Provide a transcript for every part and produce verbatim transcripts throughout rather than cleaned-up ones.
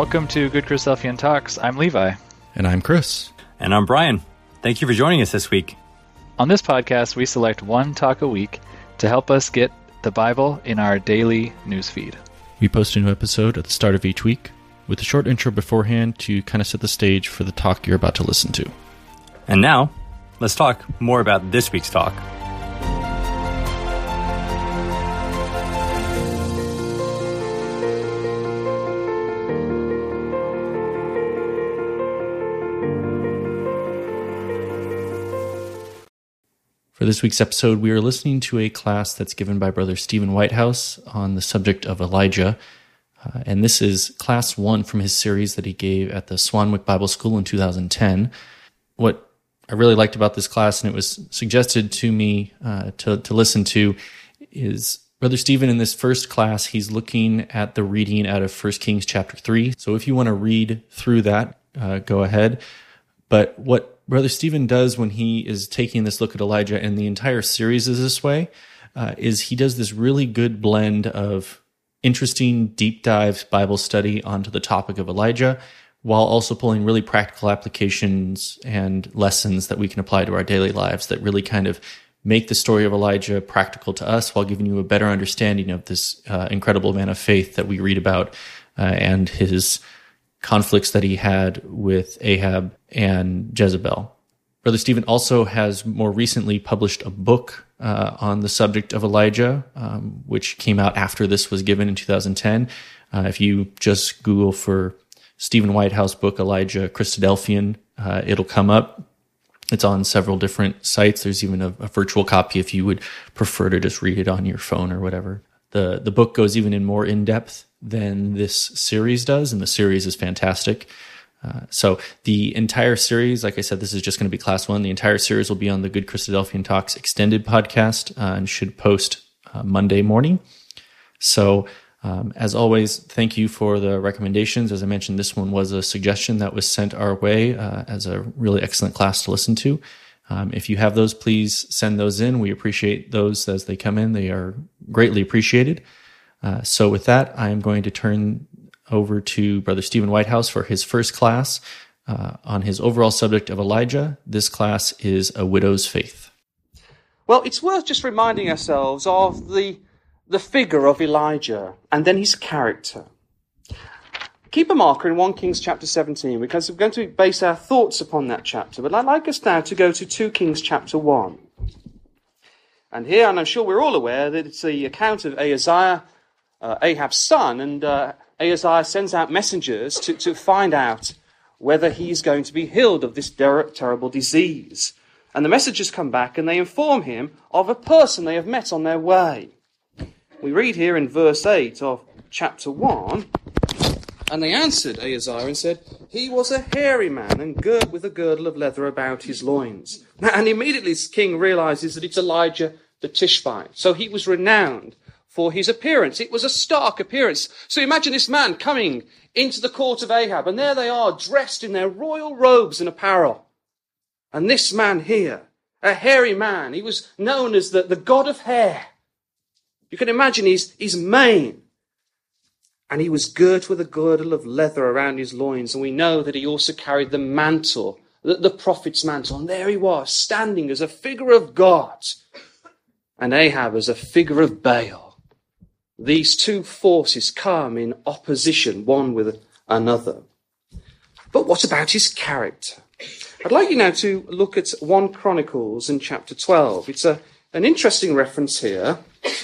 Welcome to Good Christadelphian Talks. I'm Levi. And I'm Chris. And I'm Brian. Thank you for joining us this week. On this podcast, we select one talk a week to help us get the Bible in our daily newsfeed. We post a new episode at the start of each week with a short intro beforehand to kind of set the stage for the talk you're about to listen to. And now, let's talk more about this week's talk. For this week's episode, we are listening to a class that's given by Brother Stephen Whitehouse on the subject of Elijah. Uh, and this is class one from his series that he gave at the Swanwick Bible School in two thousand ten. What I really liked about this class, and it was suggested to me uh, to, to listen to, is Brother Stephen in this first class, he's looking at the reading out of First Kings chapter three. So if you want to read through that, uh, go ahead. But what Brother Stephen does when he is taking this look at Elijah, and the entire series is this way, uh, is he does this really good blend of interesting deep dive Bible study onto the topic of Elijah, while also pulling really practical applications and lessons that we can apply to our daily lives that really kind of make the story of Elijah practical to us while giving you a better understanding of this uh, incredible man of faith that we read about uh, and his conflicts that he had with Ahab and Jezebel. Brother Stephen also has more recently published a book uh, on the subject of Elijah, um, which came out after this was given in two thousand ten. Uh, if you just Google for Stephen Whitehouse book, Elijah Christadelphian, uh, it'll come up. It's on several different sites. There's even a, a virtual copy if you would prefer to just read it on your phone or whatever. The, the book goes even in more in-depth than this series does, and the series is fantastic. Uh, so the entire series, like I said, this is just going to be class one. The entire series will be on the Good Christadelphian Talks extended podcast uh, and should post uh, Monday morning. So um, as always, thank you for the recommendations. As I mentioned, this one was a suggestion that was sent our way uh, as a really excellent class to listen to. Um, if you have those, please send those in. We appreciate those as they come in. They are greatly appreciated. Uh, so with that, I am going to turn over to Brother Stephen Whitehouse for his first class uh, on his overall subject of Elijah. This class is A Widow's Faith. Well, it's worth just reminding ourselves of the, the figure of Elijah and then his character. Keep a marker in First Kings chapter seventeen, because we're going to base our thoughts upon that chapter. But I'd like us now to go to Second Kings chapter one. And here, and I'm sure we're all aware, that it's the account of Ahaziah, uh, Ahab's son, and uh, Ahaziah sends out messengers to, to find out whether he's going to be healed of this ter- terrible disease. And the messengers come back and they inform him of a person they have met on their way. We read here in verse eight of chapter one, and they answered Ahaziah and said, he was a hairy man and girt with a girdle of leather about his loins. And immediately the king realizes that it's Elijah the Tishbite. So he was renowned for his appearance. It was a stark appearance. So imagine this man coming into the court of Ahab, and there they are, dressed in their royal robes and apparel. And this man here, a hairy man, he was known as the, the god of hair. You can imagine his, his mane. And he was girt with a girdle of leather around his loins. And we know that he also carried the mantle, the, the prophet's mantle. And there he was, standing as a figure of God. And Ahab as a figure of Baal. These two forces come in opposition, one with another. But what about his character? I'd like you now to look at First Chronicles in chapter twelve. It's a, an interesting reference here.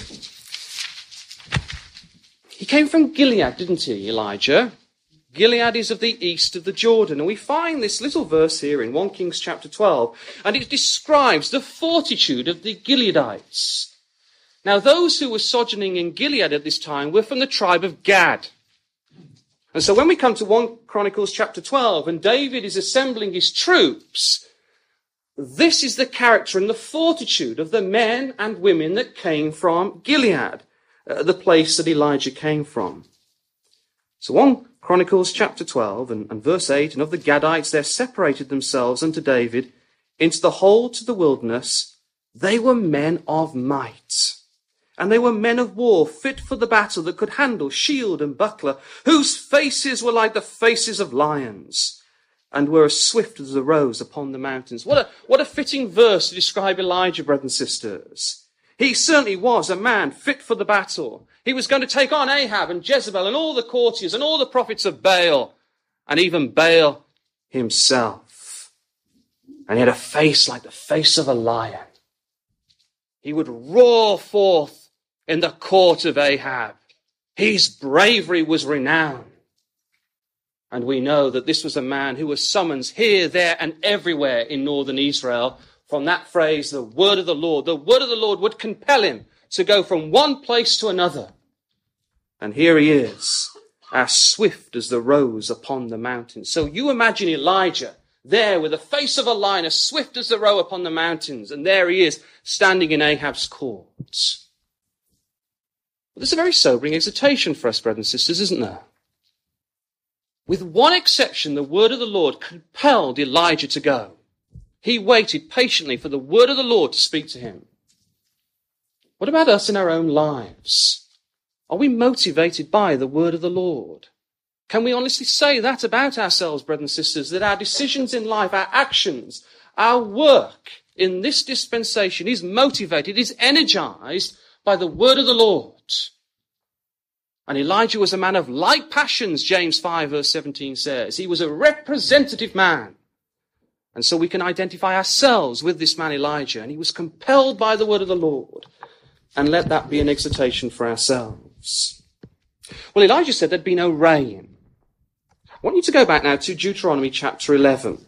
He came from Gilead, didn't he, Elijah? Gilead is of the east of the Jordan. And we find this little verse here in First Kings chapter twelve, and it describes the fortitude of the Gileadites. Now, those who were sojourning in Gilead at this time were from the tribe of Gad. And so when we come to First Chronicles chapter twelve, and David is assembling his troops, this is the character and the fortitude of the men and women that came from Gilead. Uh, the place that Elijah came from. So First Chronicles chapter twelve and, and verse eight, and of the Gadites there separated themselves unto David into the whole to the wilderness. They were men of might. And they were men of war, fit for the battle, that could handle shield and buckler, whose faces were like the faces of lions, and were as swift as the roes upon the mountains. What a, what a fitting verse to describe Elijah, brothers and sisters. He certainly was a man fit for the battle. He was going to take on Ahab and Jezebel and all the courtiers and all the prophets of Baal, and even Baal himself. And he had a face like the face of a lion. He would roar forth in the court of Ahab. His bravery was renowned. And we know that this was a man who was summoned here, there, and everywhere in northern Israel. From that phrase, the word of the Lord. The word of the Lord would compel him to go from one place to another. And here he is, as swift as the roes upon the mountains. So you imagine Elijah there with the face of a lion, as swift as the roe upon the mountains. And there he is, standing in Ahab's court. Well, this is a very sobering exhortation for us, brothers and sisters, isn't there? With one exception, the word of the Lord compelled Elijah to go. He waited patiently for the word of the Lord to speak to him. What about us in our own lives? Are we motivated by the word of the Lord? Can we honestly say that about ourselves, brothers and sisters, that our decisions in life, our actions, our work in this dispensation is motivated, is energized by the word of the Lord? And Elijah was a man of like passions, James five verse seventeen says. He was a representative man. And so we can identify ourselves with this man Elijah. And he was compelled by the word of the Lord. And let that be an exhortation for ourselves. Well, Elijah said there'd be no rain. I want you to go back now to Deuteronomy chapter eleven.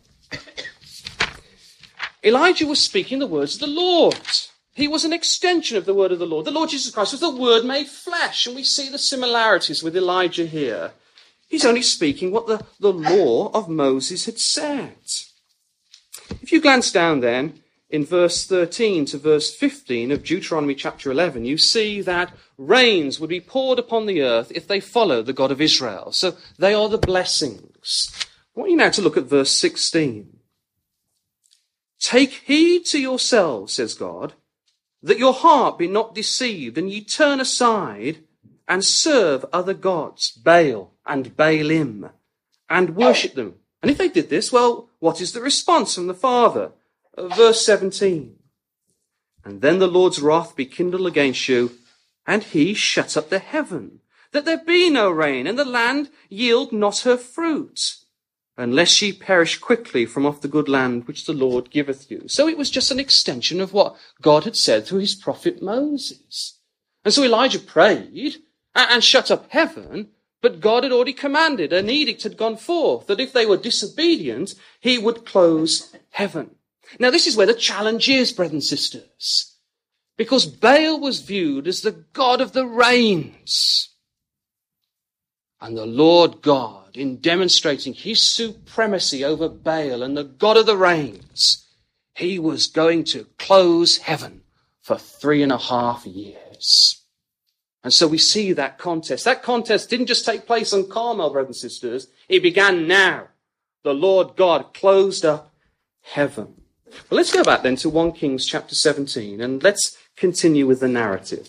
Elijah was speaking the words of the Lord. He was an extension of the word of the Lord. The Lord Jesus Christ was the word made flesh. And we see the similarities with Elijah here. He's only speaking what the, the law of Moses had said. If you glance down then in verse thirteen to verse fifteen of Deuteronomy chapter eleven, you see that rains would be poured upon the earth if they followed the God of Israel. So they are the blessings. I want you now to look at verse sixteen. Take heed to yourselves, says God, that your heart be not deceived, and ye turn aside and serve other gods, Baal and Baalim, and worship them. And if they did this, well, what is the response from the Father? Uh, verse seventeen. And then the Lord's wrath be kindled against you, and he shut up the heaven, that there be no rain, and the land yield not her fruit, unless ye perish quickly from off the good land which the Lord giveth you. So it was just an extension of what God had said through his prophet Moses. And so Elijah prayed and, and shut up heaven, but God had already commanded, an edict had gone forth, that if they were disobedient, he would close heaven. Now this is where the challenge is, brothers and sisters, because Baal was viewed as the God of the rains. And the Lord God, in demonstrating his supremacy over Baal and the God of the rains, he was going to close heaven for three and a half years. And so we see that contest. That contest didn't just take place on Carmel, brothers and sisters. It began now. The Lord God closed up heaven. Well, let's go back then to First Kings chapter seventeen, and let's continue with the narrative.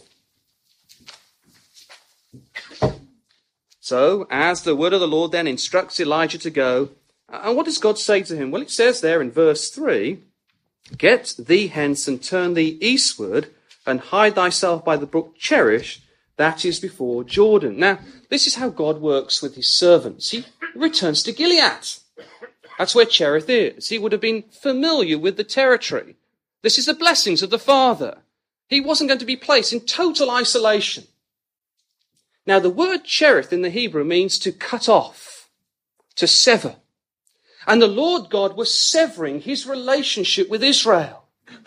So, as the word of the Lord then instructs Elijah to go, and what does God say to him? Well, it says there in verse three, get thee hence and turn thee eastward and hide thyself by the brook Cherith, that is before Jordan. Now, this is how God works with his servants. He returns to Gilead. That's where Cherith is. He would have been familiar with the territory. This is the blessings of the Father. He wasn't going to be placed in total isolation. Now, the word Cherith in the Hebrew means to cut off, to sever. And the Lord God was severing his relationship with Israel.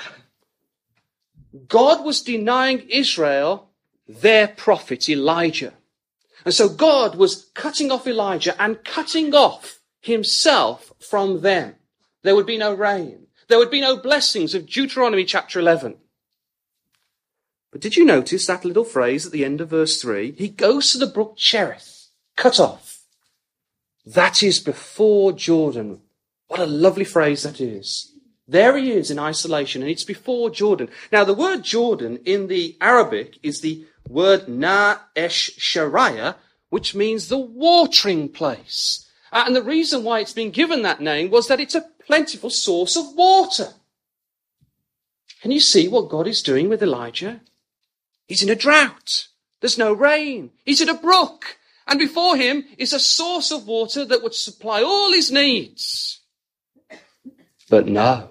God was denying Israel their prophet, Elijah. And so God was cutting off Elijah and cutting off himself from them. There would be no rain. There would be no blessings of Deuteronomy chapter eleven. But did you notice that little phrase at the end of verse three? He goes to the brook Cherith, cut off. That is before Jordan. What a lovely phrase that is. There he is in isolation, and it's before Jordan. Now, the word Jordan in the Arabic is the word Na-esh Shariah, which means the watering place. Uh, and the reason why it's been given that name was that it's a plentiful source of water. Can you see what God is doing with Elijah? He's in a drought. There's no rain. He's in a brook. And before him is a source of water that would supply all his needs. But no.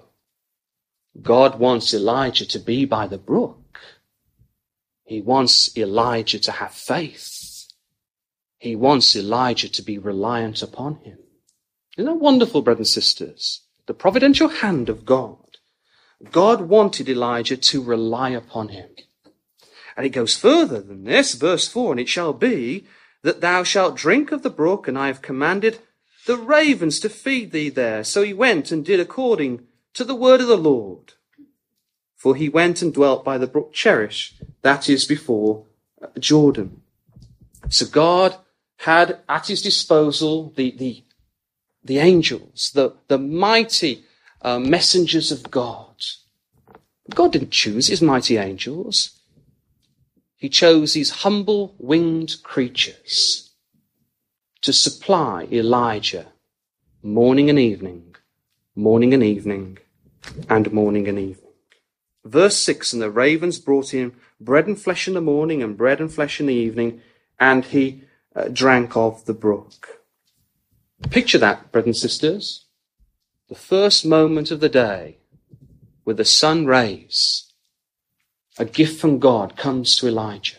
God wants Elijah to be by the brook. He wants Elijah to have faith. He wants Elijah to be reliant upon him. Isn't that wonderful, brothers and sisters? The providential hand of God. God wanted Elijah to rely upon him. And it goes further than this, verse four, and it shall be that thou shalt drink of the brook, and I have commanded the ravens to feed thee there. So he went and did according to the word of the Lord. For he went and dwelt by the brook Cherish, that is before Jordan. So God had at his disposal the, the, the angels, the, the mighty uh, messengers of God. God didn't choose his mighty angels. He chose these humble winged creatures to supply Elijah morning and evening, morning and evening, and morning and evening. Verse six, and the ravens brought him bread and flesh in the morning and bread and flesh in the evening, and he uh, drank of the brook. Picture that, brothers and sisters. The first moment of the day with the sun rays, a gift from God comes to Elijah.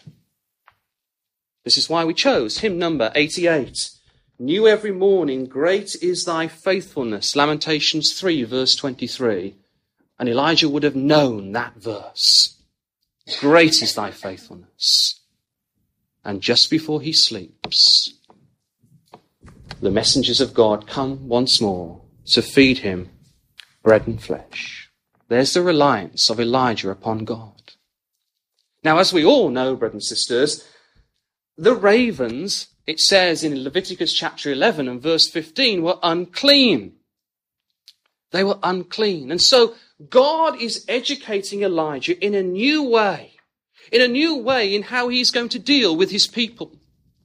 This is why we chose hymn number eighty-eight. New every morning, great is thy faithfulness. Lamentations three, verse twenty-three. And Elijah would have known that verse. Great is thy faithfulness. And just before he sleeps, the messengers of God come once more to feed him bread and flesh. There's the reliance of Elijah upon God. Now, as we all know, brothers and sisters, the ravens, it says in Leviticus chapter eleven and verse fifteen, were unclean. They were unclean. And so God is educating Elijah in a new way, in a new way in how he's going to deal with his people.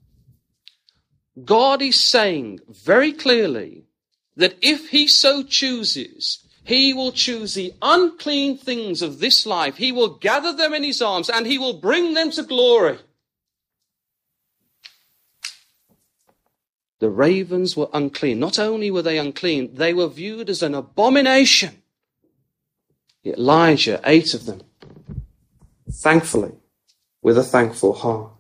God is saying very clearly that if he so chooses, he will choose the unclean things of this life. He will gather them in his arms and he will bring them to glory. The ravens were unclean. Not only were they unclean, they were viewed as an abomination. Yet Elijah ate of them, thankfully, with a thankful heart.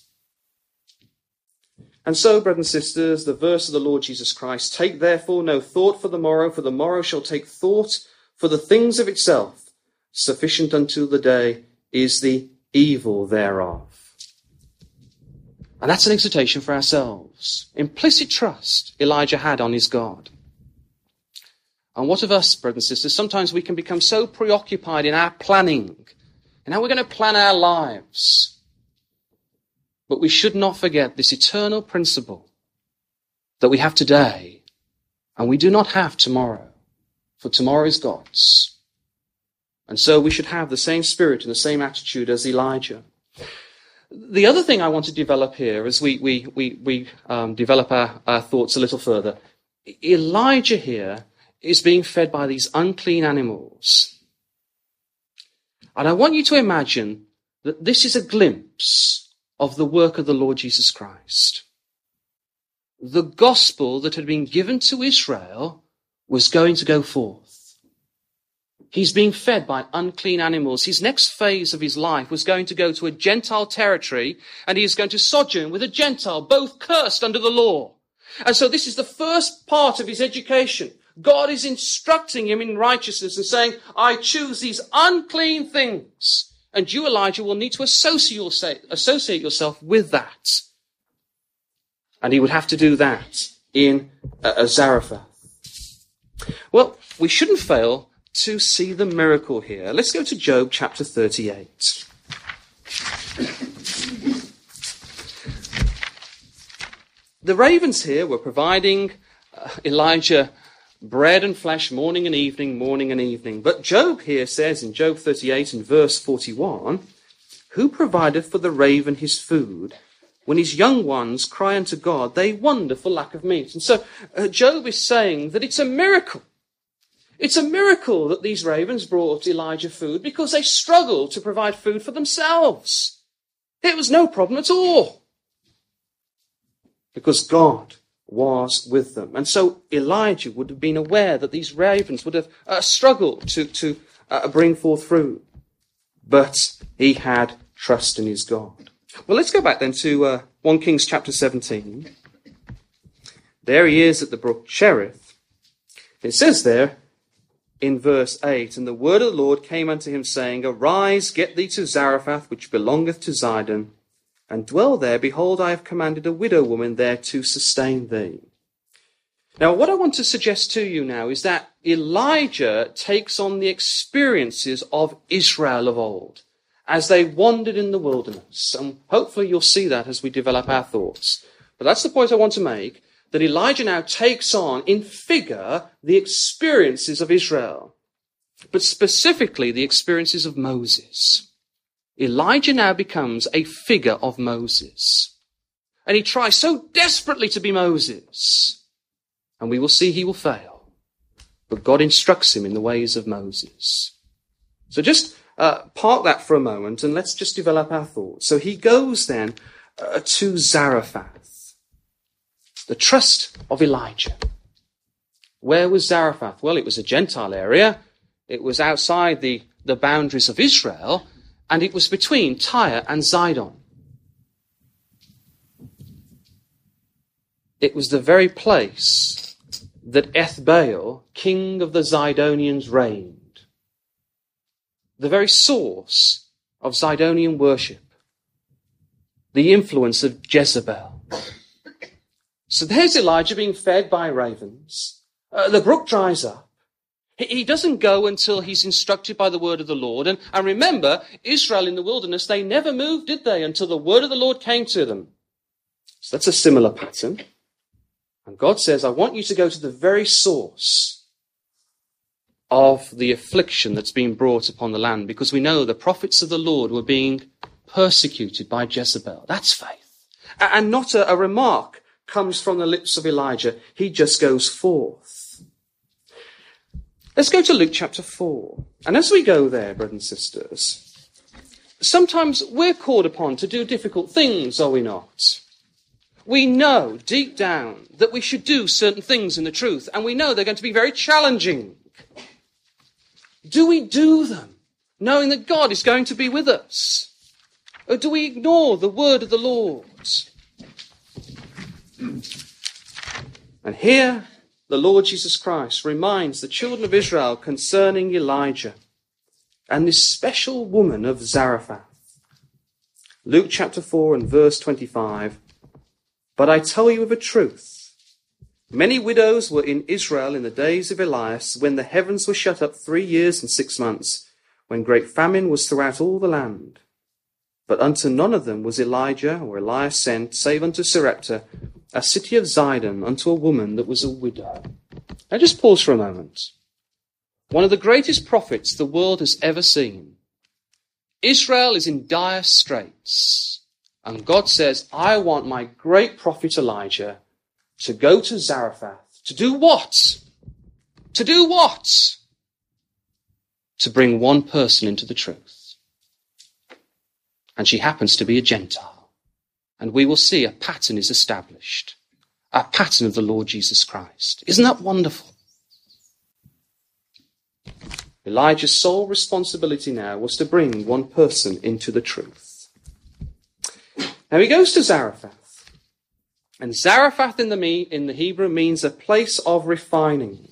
And so, brothers and sisters, the verse of the Lord Jesus Christ, take therefore no thought for the morrow, for the morrow shall take thought for the things of itself. Sufficient unto the day is the evil thereof. And that's an exhortation for ourselves. Implicit trust Elijah had on his God. And what of us, brothers and sisters? Sometimes we can become so preoccupied in our planning and how we're going to plan our lives. But we should not forget this eternal principle that we have today and we do not have tomorrow, for tomorrow is God's. And so we should have the same spirit and the same attitude as Elijah. The other thing I want to develop here as we, we, we, we um, develop our, our thoughts a little further, Elijah here is being fed by these unclean animals. And I want you to imagine that this is a glimpse of the work of the Lord Jesus Christ. The gospel that had been given to Israel was going to go forth. He's being fed by unclean animals. His next phase of his life was going to go to a Gentile territory, and he is going to sojourn with a Gentile, both cursed under the law. And so this is the first part of his education. God is instructing him in righteousness and saying, I choose these unclean things. And you, Elijah, will need to associate yourself with that. And he would have to do that in uh, Zarephath. Well, we shouldn't fail to see the miracle here. Let's go to Job chapter thirty-eight. The ravens here were providing uh, Elijah bread and flesh morning and evening, morning and evening. But Job here says in Job thirty-eight and verse forty-one, who provideth for the raven his food? When his young ones cry unto God, they wonder for lack of meat. And so uh, Job is saying that it's a miracle. It's a miracle that these ravens brought Elijah food because they struggled to provide food for themselves. It was no problem at all. Because God was with them. And so Elijah would have been aware that these ravens would have uh, struggled to, to uh, bring forth fruit. But he had trust in his God. Well, let's go back then to uh, First Kings chapter seventeen. There he is at the brook Cherith. It says there in verse eight, and the word of the Lord came unto him, saying, Arise, get thee to Zarephath, which belongeth to Zidon, and dwell there. Behold, I have commanded a widow woman there to sustain thee. Now, what I want to suggest to you now is that Elijah takes on the experiences of Israel of old as they wandered in the wilderness. And hopefully you'll see that as we develop our thoughts. But that's the point I want to make, that Elijah now takes on, in figure, the experiences of Israel, but specifically the experiences of Moses. Elijah now becomes a figure of Moses. And he tries so desperately to be Moses. And we will see he will fail. But God instructs him in the ways of Moses. So just uh, park that for a moment and let's just develop our thoughts. So he goes then uh, to Zarephath. The trust of Elijah. Where was Zarephath? Well, it was a Gentile area. It was outside the, the boundaries of Israel. And it was between Tyre and Zidon. It was the very place that Ethbaal, king of the Zidonians, reigned. The very source of Zidonian worship. The influence of Jezebel. So there's Elijah being fed by ravens. Uh, the brook dries up. He, he doesn't go until he's instructed by the word of the Lord. And, and remember, Israel in the wilderness, they never moved, did they, until the word of the Lord came to them. So that's a similar pattern. And God says, I want you to go to the very source of the affliction that's been brought upon the land, because we know the prophets of the Lord were being persecuted by Jezebel. That's faith. And not a, a remark comes from the lips of Elijah. He just goes forth. Let's go to Luke chapter four. And as we go there, brothers and sisters, sometimes we're called upon to do difficult things, are we not? We know deep down that we should do certain things in the truth, and we know they're going to be very challenging. Do we do them, knowing that God is going to be with us? Or do we ignore the word of the Lord? And here, the Lord Jesus Christ reminds the children of Israel concerning Elijah and this special woman of Zarephath. Luke chapter four and verse twenty-five. But I tell you of a truth. Many widows were in Israel in the days of Elias, when the heavens were shut up three years and six months, when great famine was throughout all the land. But unto none of them was Elijah or Elias sent, save unto Sarepta, a city of Zidon, unto a woman that was a widow. Now just pause for a moment. One of the greatest prophets the world has ever seen. Israel is in dire straits. And God says, I want my great prophet Elijah to go to Zarephath. To do what? To do what? To bring one person into the truth. And she happens to be a Gentile. And we will see a pattern is established. A pattern of the Lord Jesus Christ. Isn't that wonderful? Elijah's sole responsibility now was to bring one person into the truth. Now he goes to Zarephath. And Zarephath in the, me- in the Hebrew means a place of refining.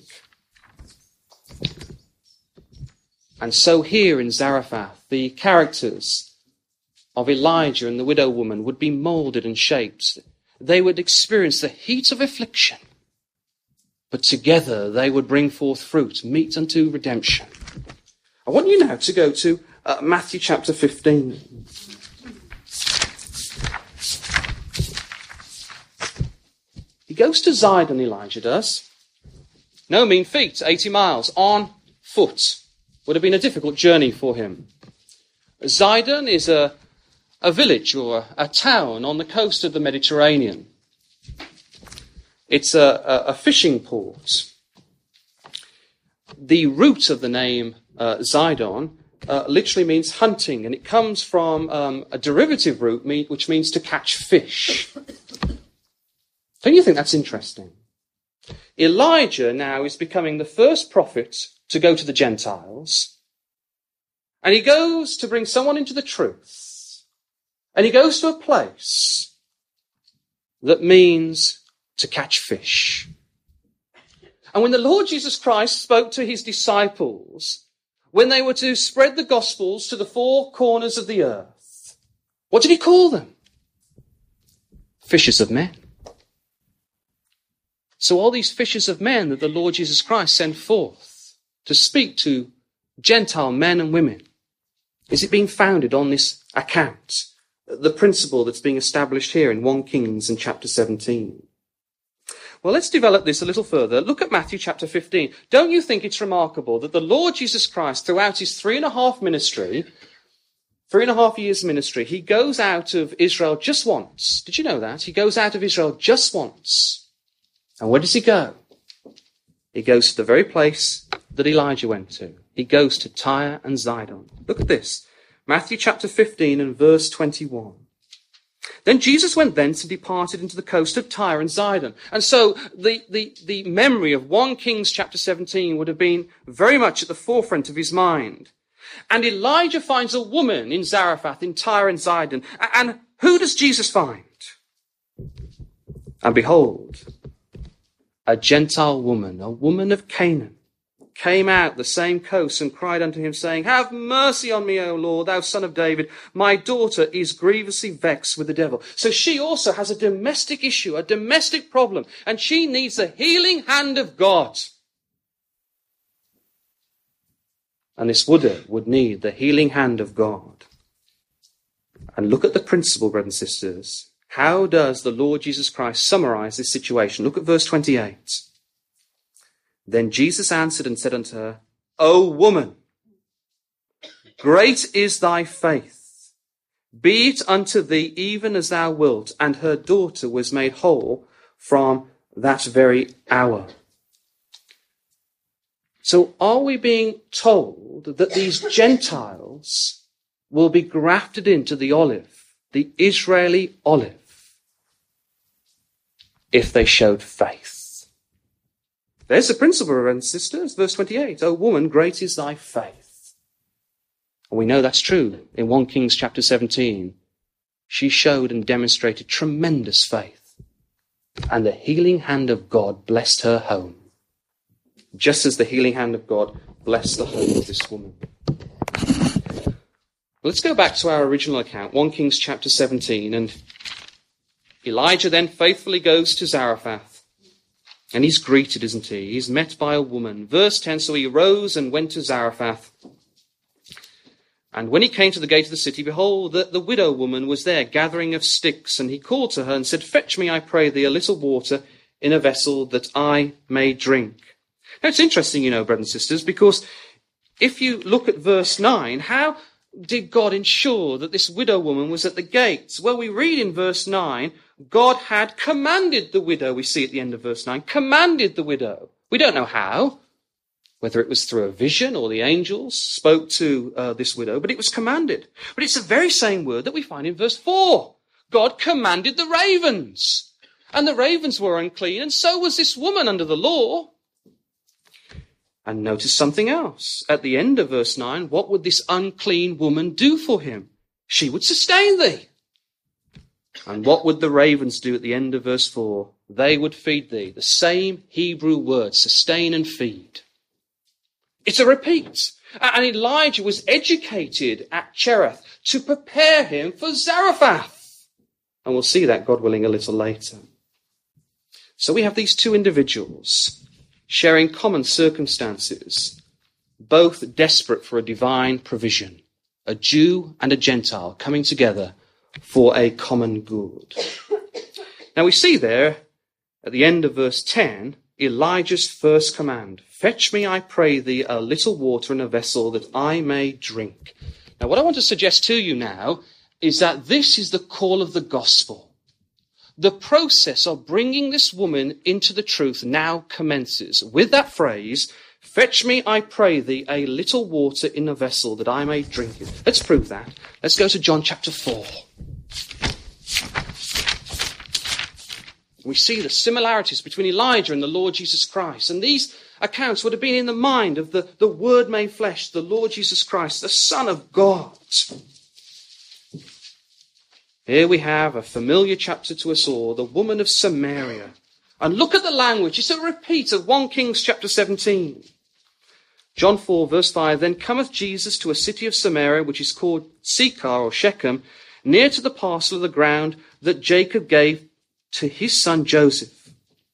And so here in Zarephath, the characters of Elijah and the widow woman would be molded and shaped. They would experience the heat of affliction. But together they would bring forth fruit, meet unto redemption. I want you now to go to uh, Matthew chapter fifteen. He goes to Zidon, Elijah does. No mean feat, eighty miles on foot. Would have been a difficult journey for him. Zidon is a, a village or a, a town on the coast of the Mediterranean. It's a, a, a fishing port. The root of the name uh, Zidon uh, literally means hunting, and it comes from um, a derivative root mean, which means to catch fish. Don't you think that's interesting? Elijah now is becoming the first prophet to go to the Gentiles, and he goes to bring someone into the truth, and he goes to a place that means to catch fish. And when the Lord Jesus Christ spoke to his disciples, when they were to spread the Gospels to the four corners of the earth, what did he call them? Fishers of men. So all these fishers of men that the Lord Jesus Christ sent forth to speak to Gentile men and women, is it being founded on this account, the principle that's being established here in First Kings and chapter seventeen? Well, let's develop this a little further. Look at Matthew chapter fifteen. Don't you think it's remarkable that the Lord Jesus Christ, throughout his three and a half ministry, three and a half years ministry, he goes out of Israel just once. Did you know that? He goes out of Israel just once. And where does he go? He goes to the very place that Elijah went to. He goes to Tyre and Zidon. Look at this. Matthew chapter fifteen and verse twenty-one. Then Jesus went thence and departed into the coast of Tyre and Zidon. And so the, the, the memory of First Kings chapter seventeen would have been very much at the forefront of his mind. And Elijah finds a woman in Zarephath in Tyre and Zidon. And who does Jesus find? And behold, a Gentile woman, a woman of Canaan, came out the same coast and cried unto him, saying, Have mercy on me, O Lord, thou son of David. My daughter is grievously vexed with the devil. So she also has a domestic issue, a domestic problem, and she needs the healing hand of God. And this widow would need the healing hand of God. And look at the principle, brothers and sisters. How does the Lord Jesus Christ summarize this situation? Look at verse twenty-eight. Then Jesus answered and said unto her, O woman, great is thy faith. Be it unto thee even as thou wilt. And her daughter was made whole from that very hour. So are we being told that these Gentiles will be grafted into the olive, the Israeli olive, if they showed faith? There's the principle, brothers and sisters. Verse twenty-eight. O woman, great is thy faith. And we know that's true. In First Kings chapter seventeen, she showed and demonstrated tremendous faith. And the healing hand of God blessed her home, just as the healing hand of God blessed the home of this woman. Let's go back to our original account, First Kings chapter seventeen. And Elijah then faithfully goes to Zarephath. And he's greeted, isn't he? He's met by a woman. Verse ten, so he rose and went to Zarephath. And when he came to the gate of the city, behold, the, the widow woman was there, gathering of sticks. And he called to her and said, Fetch me, I pray thee, a little water in a vessel that I may drink. Now, it's interesting, you know, brothers and sisters, because if you look at verse nine, how did God ensure that this widow woman was at the gates? Well, we read in verse nine, God had commanded the widow, we see at the end of verse nine, commanded the widow. We don't know how, whether it was through a vision or the angels spoke to uh, this widow, but it was commanded. But it's the very same word that we find in verse four. God commanded the ravens, and the ravens were unclean, and so was this woman under the law. And notice something else. At the end of verse nine, what would this unclean woman do for him? She would sustain thee. And what would the ravens do at the end of verse four? They would feed thee. The same Hebrew word, sustain and feed. It's a repeat. And Elijah was educated at Cherith to prepare him for Zarephath. And we'll see that, God willing, a little later. So we have these two individuals sharing common circumstances, both desperate for a divine provision, a Jew and a Gentile coming together for a common good. Now we see there, at the end of verse ten, Elijah's first command. Fetch me, I pray thee, a little water in a vessel that I may drink. Now, what I want to suggest to you now is that this is the call of the gospel. The process of bringing this woman into the truth now commences with that phrase, fetch me, I pray thee, a little water in a vessel that I may drink it. Let's prove that. Let's go to John chapter four. We see the similarities between Elijah and the Lord Jesus Christ. And these accounts would have been in the mind of the, the Word made flesh, the Lord Jesus Christ, the Son of God. Here we have a familiar chapter to us all, the woman of Samaria. And look at the language. It's a repeat of First Kings chapter seventeen. John four, verse five, Then cometh Jesus to a city of Samaria, which is called Sychar or Shechem, near to the parcel of the ground that Jacob gave to his son Joseph.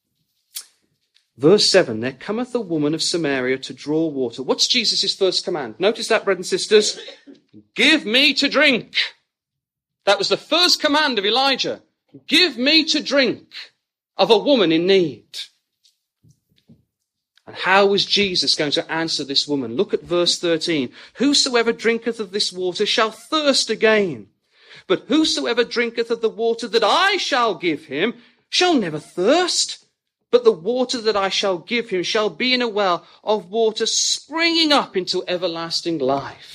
Verse seven, There cometh a woman of Samaria to draw water. What's Jesus' first command? Notice that, brothers and sisters. Give me to drink. That was the first command of Elijah. Give me to drink of a woman in need. And how was Jesus going to answer this woman? Look at verse thirteen. Whosoever drinketh of this water shall thirst again. But whosoever drinketh of the water that I shall give him shall never thirst. But the water that I shall give him shall be in a well of water springing up into everlasting life.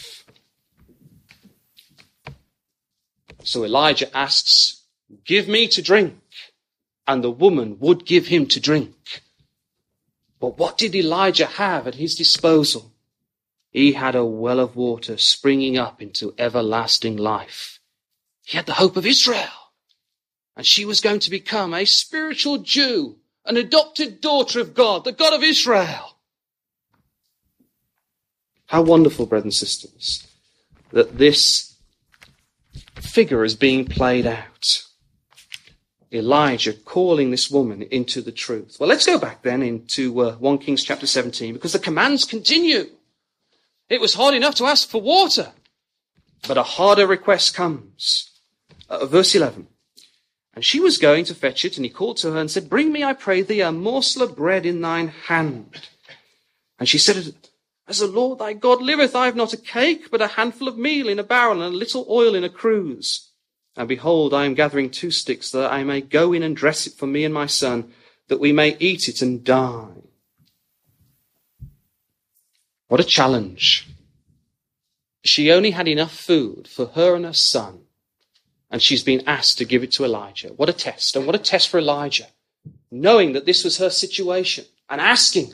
So Elijah asks, give me to drink. And the woman would give him to drink. But what did Elijah have at his disposal? He had a well of water springing up into everlasting life. He had the hope of Israel. And she was going to become a spiritual Jew, an adopted daughter of God, the God of Israel. How wonderful, brothers and sisters, that this figure is being played out. Elijah calling this woman into the truth. Well, let's go back then into uh, First Kings chapter seventeen, because the commands continue. It was hard enough to ask for water, but a harder request comes. Uh, verse eleven. And she was going to fetch it, and he called to her and said, Bring me, I pray thee, a morsel of bread in thine hand. And she said, As the Lord thy God liveth, I have not a cake, but a handful of meal in a barrel, and a little oil in a cruse. And behold, I am gathering two sticks, that I may go in and dress it for me and my son, that we may eat it and die. What a challenge. She only had enough food for her and her son, and she's been asked to give it to Elijah. What a test, and what a test for Elijah, knowing that this was her situation, and asking.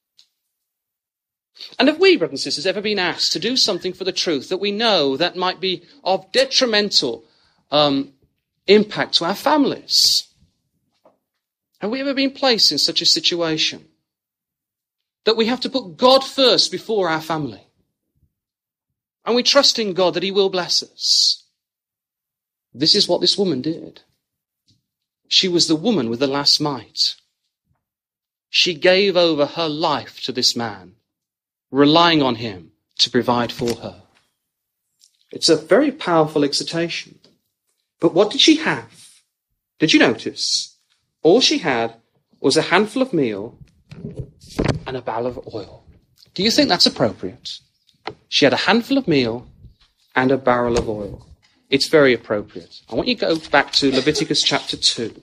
And have we, brothers and sisters, ever been asked to do something for the truth that we know that might be of detrimental um, impact to our families? Have we ever been placed in such a situation that we have to put God first before our family? And we trust in God that he will bless us. This is what this woman did. She was the woman with the last mite. She gave over her life to this man, relying on him to provide for her. It's a very powerful exhortation. But what did she have? Did you notice? All she had was a handful of meal and a barrel of oil. Do you think that's appropriate? She had a handful of meal and a barrel of oil. It's very appropriate. I want you to go back to Leviticus chapter two.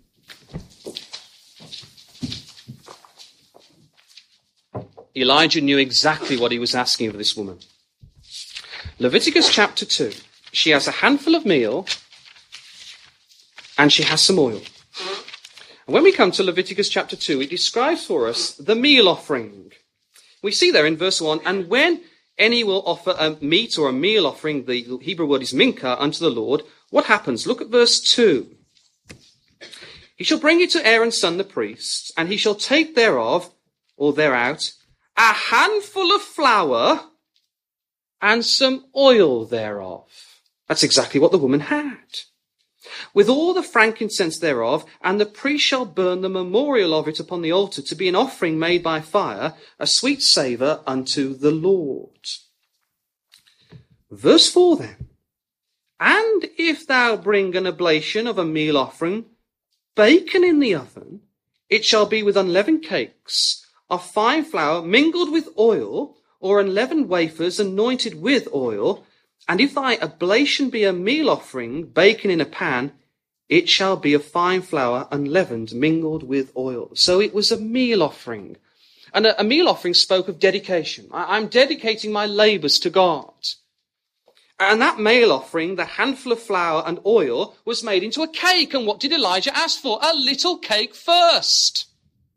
Elijah knew exactly what he was asking of this woman. Leviticus chapter two. She has a handful of meal and she has some oil. And when we come to Leviticus chapter two, it describes for us the meal offering. We see there in verse one, and when any will offer a meat or a meal offering, the Hebrew word is mincha, unto the Lord, what happens? Look at verse two. He shall bring it to Aaron's son the priest, and he shall take thereof, or thereout, a handful of flour and some oil thereof. That's exactly what the woman had. With all the frankincense thereof, and the priest shall burn the memorial of it upon the altar to be an offering made by fire, a sweet savour unto the Lord. Verse four then. And if thou bring an oblation of a meal offering, bacon in the oven, it shall be with unleavened cakes of fine flour mingled with oil, or unleavened wafers anointed with oil. And if thy oblation be a meal offering, baken in a pan, it shall be of fine flour unleavened mingled with oil. So it was a meal offering. And a, a meal offering spoke of dedication. I, I'm dedicating my labours to God. And that meal offering, the handful of flour and oil, was made into a cake. And what did Elijah ask for? A little cake first.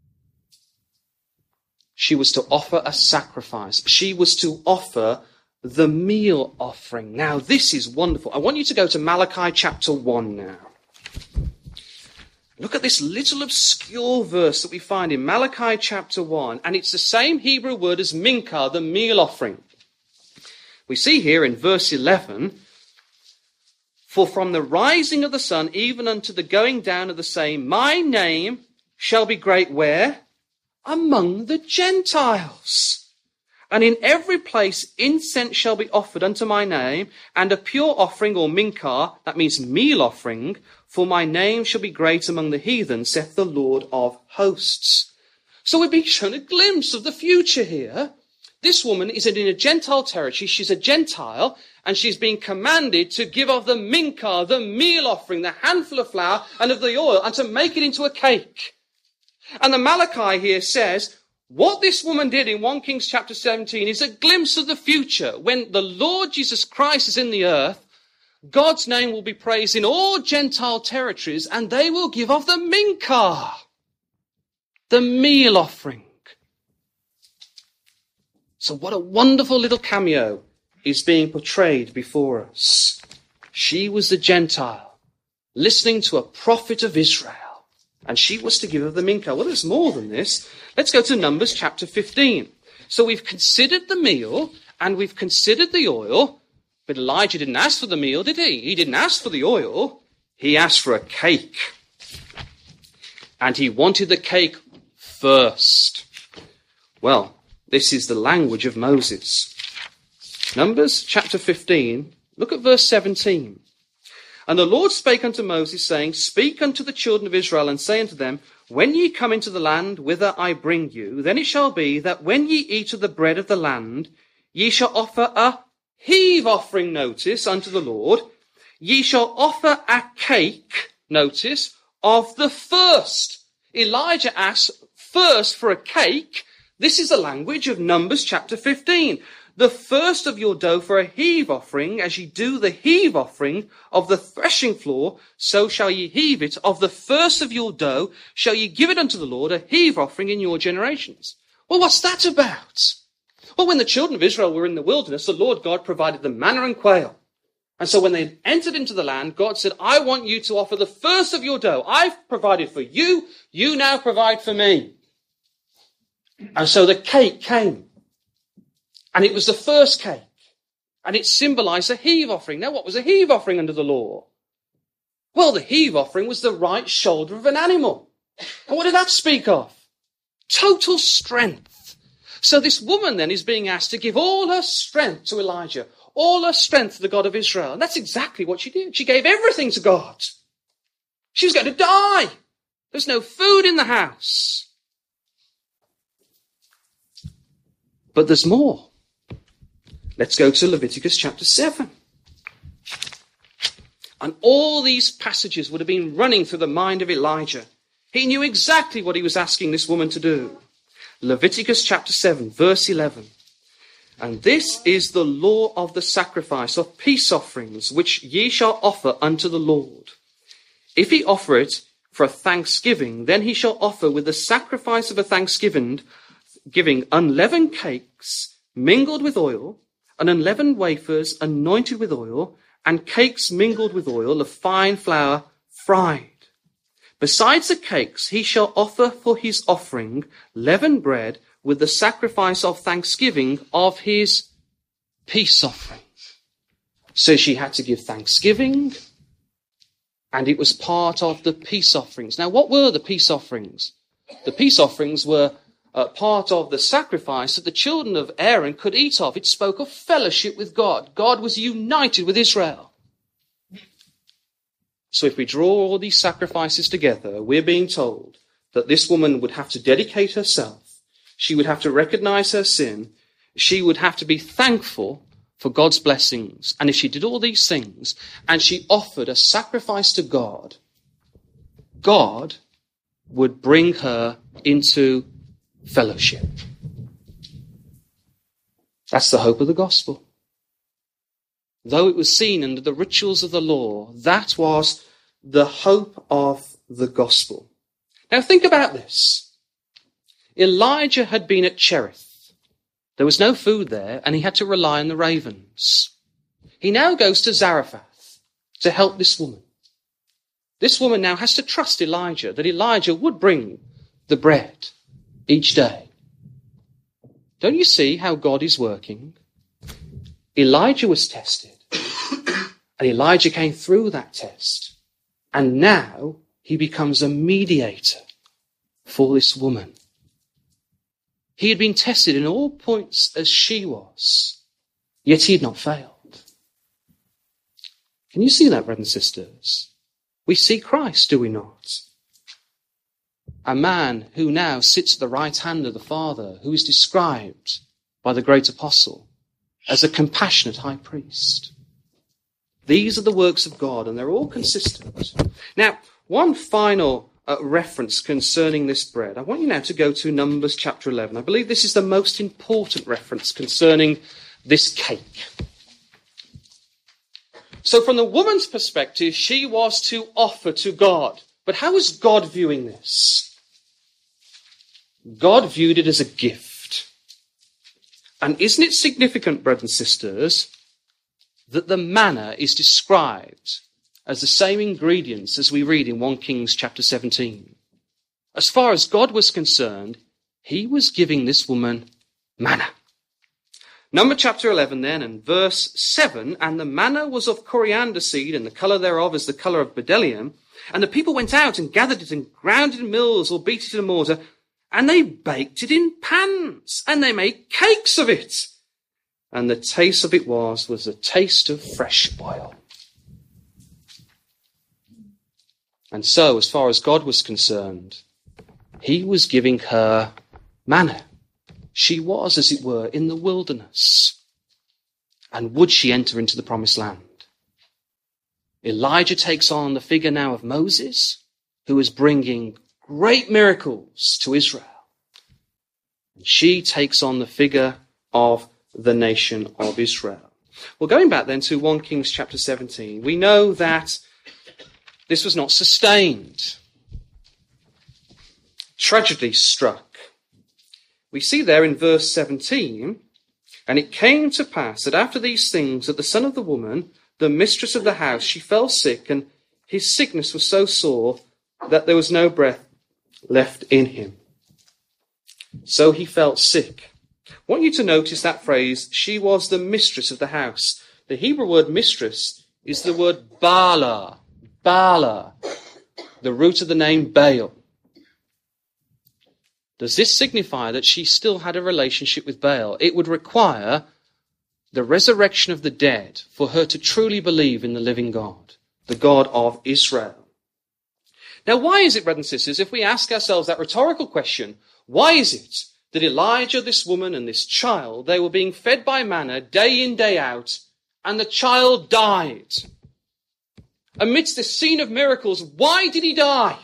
She was to offer a sacrifice. She was to offer the meal offering. Now, this is wonderful. I want you to go to Malachi chapter one now. Look at this little obscure verse that we find in Malachi chapter one, and it's the same Hebrew word as minkah, the meal offering. We see here in verse eleven, for from the rising of the sun even unto the going down of the same, my name shall be great where? Among the Gentiles. And in every place incense shall be offered unto my name, and a pure offering or minkah, that means meal offering, for my name shall be great among the heathen, saith the Lord of hosts. So we're being shown a glimpse of the future here. This woman is in a Gentile territory. She's a Gentile, and she's being commanded to give of the minkah, the meal offering, the handful of flour, and of the oil, and to make it into a cake. And the Malachi here says, what this woman did in First Kings chapter seventeen is a glimpse of the future. When the Lord Jesus Christ is in the earth, God's name will be praised in all Gentile territories, and they will give of the minkah, the meal offering. So what a wonderful little cameo is being portrayed before us. She was the Gentile, listening to a prophet of Israel. And she was to give of the minkah. Well, there's more than this. Let's go to Numbers chapter fifteen. So we've considered the meal and we've considered the oil. But Elijah didn't ask for the meal, did he? He didn't ask for the oil. He asked for a cake. And he wanted the cake first. Well, this is the language of Moses. Numbers chapter fifteen. Look at verse seventeen. And the Lord spake unto Moses, saying, speak unto the children of Israel, and say unto them, when ye come into the land whither I bring you, then it shall be that when ye eat of the bread of the land, ye shall offer a heave offering, notice, unto the Lord. Ye shall offer a cake, notice, of the first. Elijah asks first for a cake. This is the language of Numbers chapter fifteen. The first of your dough for a heave offering, as ye do the heave offering of the threshing floor, so shall ye heave it. Of the first of your dough shall ye give it unto the Lord, a heave offering in your generations. Well, what's that about? Well, when the children of Israel were in the wilderness, the Lord God provided them manna and quail. And so when they entered into the land, God said, I want you to offer the first of your dough. I've provided for you. You now provide for me. And so the cake came. And it was the first cake. And it symbolized a heave offering. Now, what was a heave offering under the law? Well, the heave offering was the right shoulder of an animal. And what did that speak of? Total strength. So this woman then is being asked to give all her strength to Elijah, all her strength to the God of Israel. And that's exactly what she did. She gave everything to God. She was going to die. There's no food in the house. But there's more. Let's go to Leviticus chapter seven. And all these passages would have been running through the mind of Elijah. He knew exactly what he was asking this woman to do. Leviticus chapter seven, verse eleven. And this is the law of the sacrifice of peace offerings, which ye shall offer unto the Lord. If he offer it for a thanksgiving, then he shall offer with the sacrifice of a thanksgiving, giving unleavened cakes mingled with oil, and unleavened wafers anointed with oil, and cakes mingled with oil of fine flour fried. Besides the cakes, he shall offer for his offering leavened bread with the sacrifice of thanksgiving of his peace offering. So she had to give thanksgiving, and it was part of the peace offerings. Now, what were the peace offerings? The peace offerings were uh, part of the sacrifice that the children of Aaron could eat of. It spoke of fellowship with God. God was united with Israel. So if we draw all these sacrifices together, we're being told that this woman would have to dedicate herself. She would have to recognize her sin. She would have to be thankful for God's blessings. And if she did all these things and she offered a sacrifice to God, God would bring her into fellowship. That's the hope of the gospel. Though it was seen under the rituals of the law, that was the hope of the gospel. Now think about this. Elijah had been at Cherith. There was no food there, and he had to rely on the ravens. He now goes to Zarephath to help this woman. This woman now has to trust Elijah, that Elijah would bring the bread each day. Don't you see how God is working? Elijah was tested, and Elijah came through that test, and now he becomes a mediator for this woman. He had been tested in all points as she was, yet he had not failed. Can you see that, brothers and sisters? We see Christ, do we not? A man who now sits at the right hand of the Father, who is described by the great apostle as a compassionate high priest. These are the works of God, and they're all consistent. Now, one final uh, reference concerning this bread. I want you now to go to Numbers chapter eleven. I believe this is the most important reference concerning this cake. So from the woman's perspective, she was to offer to God. But how is God viewing this? God viewed it as a gift. And isn't it significant, brothers and sisters, that the manna is described as the same ingredients as we read in First Kings chapter seventeen? As far as God was concerned, he was giving this woman manna. Number chapter eleven then, and verse seven, and the manna was of coriander seed, and the colour thereof is the colour of bdellium. And the people went out and gathered it and ground it in mills or beat it in a mortar, and they baked it in pans, and they made cakes of it. And the taste of it was, was a taste of fresh oil. And so, as far as God was concerned, he was giving her manna. She was, as it were, in the wilderness. And would she enter into the promised land? Elijah takes on the figure now of Moses, who is bringing great miracles to Israel. And she takes on the figure of the nation of Israel. Well, going back then to First Kings chapter seventeen, we know that this was not sustained. Tragedy struck. We see there in verse seventeen, and it came to pass that after these things that the son of the woman, the mistress of the house, she fell sick, and his sickness was so sore that there was no breath left in him. So he felt sick. I want you to notice that phrase, she was the mistress of the house. The Hebrew word mistress is the word Bala. Bala, the root of the name Baal. Does this signify that she still had a relationship with Baal? It would require the resurrection of the dead for her to truly believe in the living God, the God of Israel. Now, why is it, brothers and sisters, if we ask ourselves that rhetorical question, why is it that Elijah, this woman, and this child, they were being fed by manna day in, day out, and the child died? Amidst this scene of miracles, why did he die?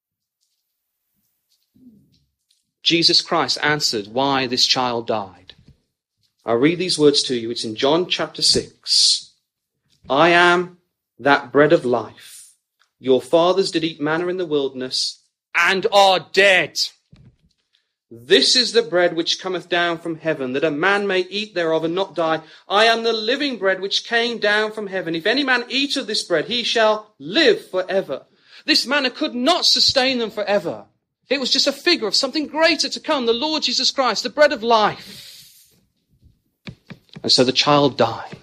Jesus Christ answered why this child died. I'll read these words to you. It's in John chapter six. I am that bread of life. Your fathers did eat manna in the wilderness and are dead. This is the bread which cometh down from heaven, that a man may eat thereof and not die. I am the living bread which came down from heaven. If any man eat of this bread, he shall live forever. This manna could not sustain them forever. It was just a figure of something greater to come, the Lord Jesus Christ, the bread of life. And so the child died.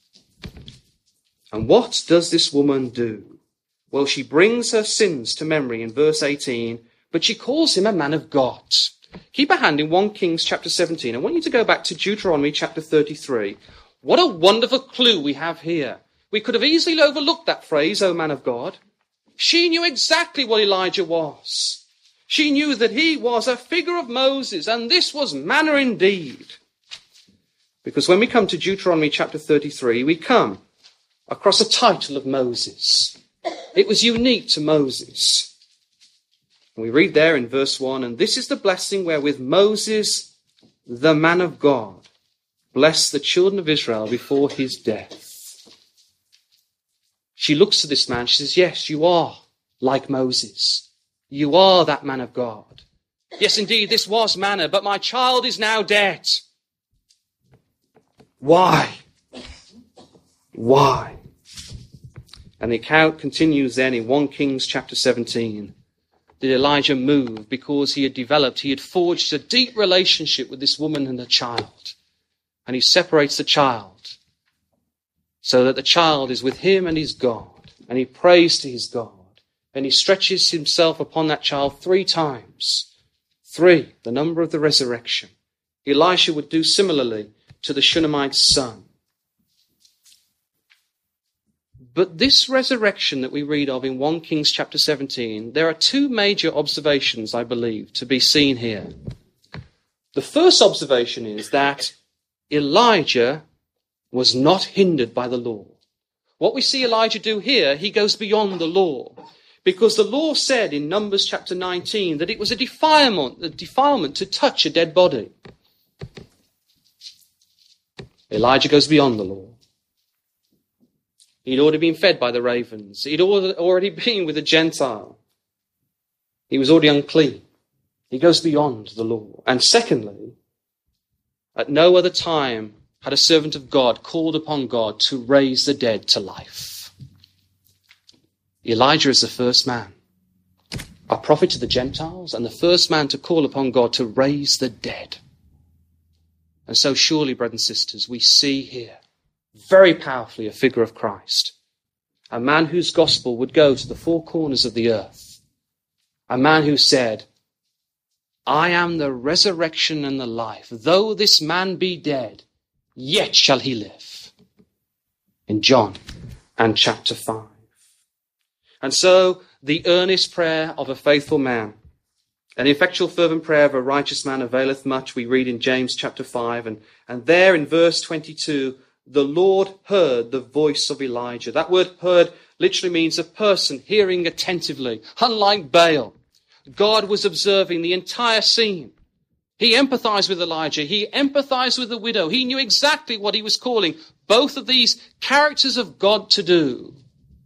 And what does this woman do? Well, she brings her sins to memory in verse eighteen, but she calls him a man of God. Keep a hand in First Kings chapter seventeen. I want you to go back to Deuteronomy chapter thirty-three. What a wonderful clue we have here. We could have easily overlooked that phrase, O man of God. She knew exactly what Elijah was. She knew that he was a figure of Moses, and this was manna indeed. Because when we come to Deuteronomy chapter thirty-three, we come across a title of Moses. It was unique to Moses. And we read there in verse one, and this is the blessing wherewith Moses, the man of God, blessed the children of Israel before his death. She looks to this man, she says, yes, you are like Moses. You are that man of God. Yes, indeed, this was manna, but my child is now dead. Why? Why? And the account continues then in First Kings chapter seventeen. Did Elijah move because he had developed, he had forged a deep relationship with this woman and her child. And he separates the child so that the child is with him and his God. And he prays to his God. And he stretches himself upon that child three times. Three, the number of the resurrection. Elisha would do similarly to the Shunammite's son. But this resurrection that we read of in First Kings chapter seventeen, there are two major observations, I believe, to be seen here. The first observation is that Elijah was not hindered by the law. What we see Elijah do here, he goes beyond the law. Because the law said in Numbers chapter nineteen that it was a defilement, a defilement to touch a dead body. Elijah goes beyond the law. He'd already been fed by the ravens. He'd already been with a Gentile. He was already unclean. He goes beyond the law. And secondly, at no other time had a servant of God called upon God to raise the dead to life. Elijah is the first man, a prophet to the Gentiles, and the first man to call upon God to raise the dead. And so surely, brothers and sisters, we see here very powerfully a figure of Christ, a man whose gospel would go to the four corners of the earth, a man who said, I am the resurrection and the life. Though this man be dead, yet shall he live. In John and chapter five. And so the earnest prayer of a faithful man, an effectual fervent prayer of a righteous man availeth much, we read in James chapter five. And, and there in verse twenty-two, the Lord heard the voice of Elijah. That word heard literally means a person hearing attentively. Unlike Baal, God was observing the entire scene. He empathized with Elijah. He empathized with the widow. He knew exactly what he was calling both of these characters of God to do.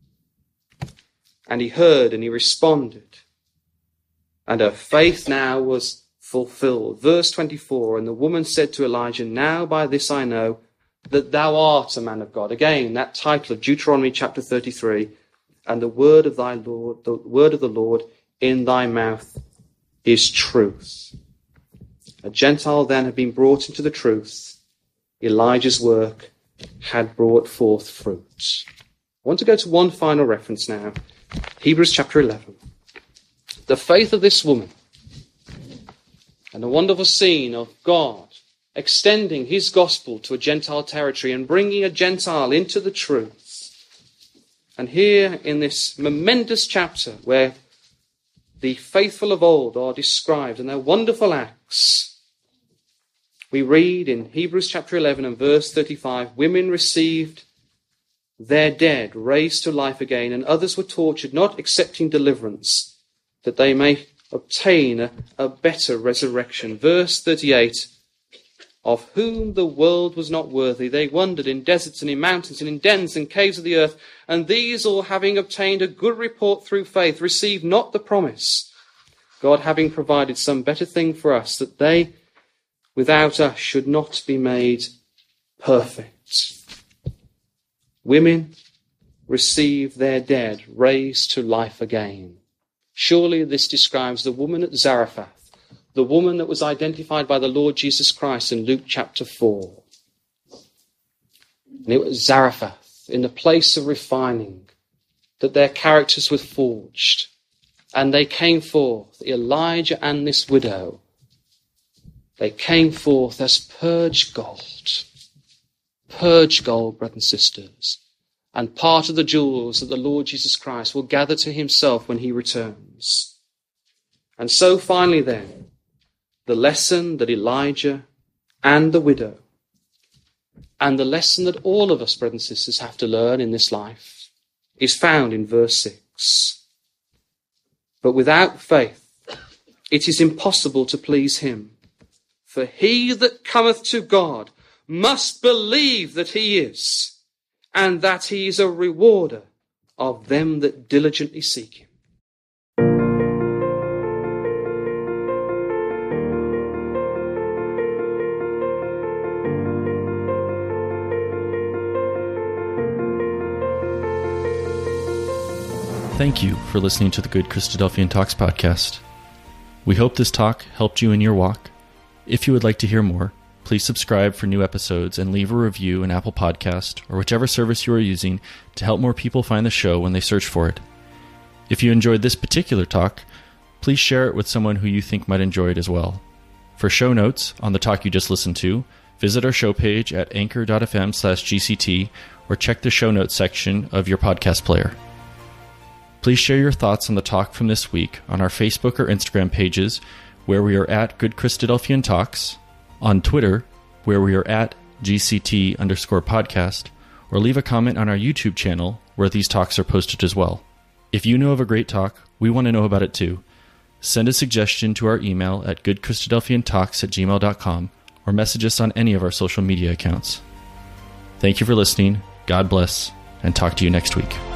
And he heard and he responded. And her faith now was fulfilled. Verse twenty-four, and the woman said to Elijah, now by this I know that thou art a man of God. Again, that title of Deuteronomy chapter thirty-three, and the word of thy Lord, the word of the Lord in thy mouth is truth. A Gentile then had been brought into the truth. Elijah's work had brought forth fruit. I want to go to one final reference now. Hebrews chapter eleven. The faith of this woman and the wonderful scene of God extending his gospel to a Gentile territory and bringing a Gentile into the truth. And here in this momentous chapter where the faithful of old are described and their wonderful acts, we read in Hebrews chapter eleven and verse thirty-five, women received their dead raised to life again, and others were tortured, not accepting deliverance, that they may obtain a, a better resurrection. Verse thirty-eight, of whom the world was not worthy. They wandered in deserts and in mountains and in dens and caves of the earth, and these all, having obtained a good report through faith, received not the promise, God having provided some better thing for us, that they without us should not be made perfect. Women receive their dead raised to life again. Surely this describes the woman at Zarephath, the woman that was identified by the Lord Jesus Christ in Luke chapter four. And it was Zarephath, in the place of refining, that their characters were forged. And they came forth, Elijah and this widow, they came forth as purged gold. Purged gold, brothers and sisters. And part of the jewels that the Lord Jesus Christ will gather to himself when he returns. And so finally then, the lesson that Elijah and the widow, and the lesson that all of us, brothers and sisters, have to learn in this life, is found in verse six. But without faith, it is impossible to please him. For he that cometh to God must believe that he is, and that he is a rewarder of them that diligently seek him. Thank you for listening to the Good Christadelphian Talks podcast. We hope this talk helped you in your walk. If you would like to hear more, please subscribe for new episodes and leave a review in Apple Podcast or whichever service you are using to help more people find the show when they search for it. If you enjoyed this particular talk, please share it with someone who you think might enjoy it as well. For show notes on the talk you just listened to, visit our show page at anchor.fm slash GCT or check the show notes section of your podcast player. Please share your thoughts on the talk from this week on our Facebook or Instagram pages, where we are at Good Christadelphian Talks, on Twitter, where we are at G C T underscore podcast, or leave a comment on our YouTube channel, where these talks are posted as well. If you know of a great talk, we want to know about it too. Send a suggestion to our email at goodchristadelphiantalks at gmail dot com, or message us on any of our social media accounts. Thank you for listening, God bless, and talk to you next week.